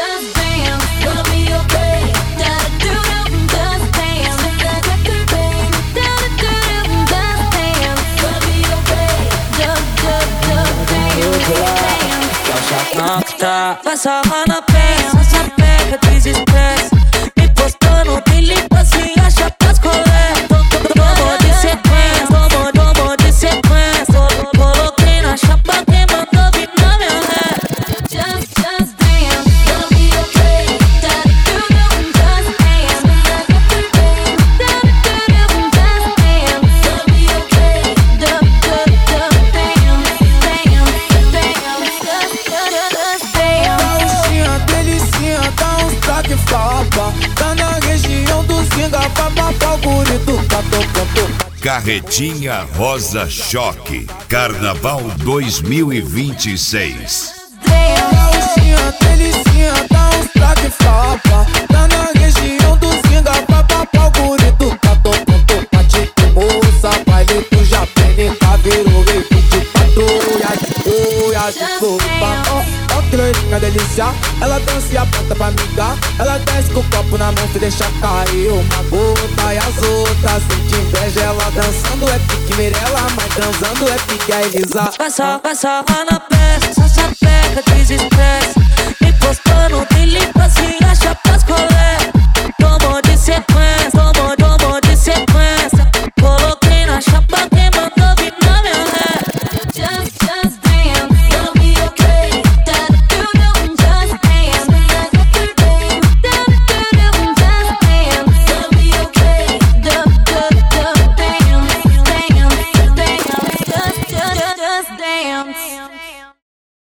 Vai sarrar na penha, essa pega desestresse. Me postando, me limpa se acha pras colé. Tomou de sequência, tomou de sequência. Coloquei na chapa quem mandou vir na minha ré. Just dance, gonna be okay. Just dance, gonna be okay. Tá na região do Zinga, papapá, bonito, tá tocando. Carretinha Rosa Choque, Carnaval 2026. Gauchinha, delicinha, dá uns traque fapa. Tá na região do Zinga, papapá, bonito, tá tocando. Pati de moça, baile do Japene, virou rei de patrulha, de fofa. Ó que loirinha delícia, ela dança e aponta pra amiga. Ela desce com o copo na mão, se deixa cair uma gota. E as outras sente inveja, ela dançando é pique Mirella, mas transando é pique a Elisa. Vai sarrar na peça, essa pega desestresse. Me postando, me limpa se acha pras colé. Tomou de sequência, tomou de sequência. Coloquei na chapa quem mandou vir na minha ré. Just dance, gonna be okay. Dance.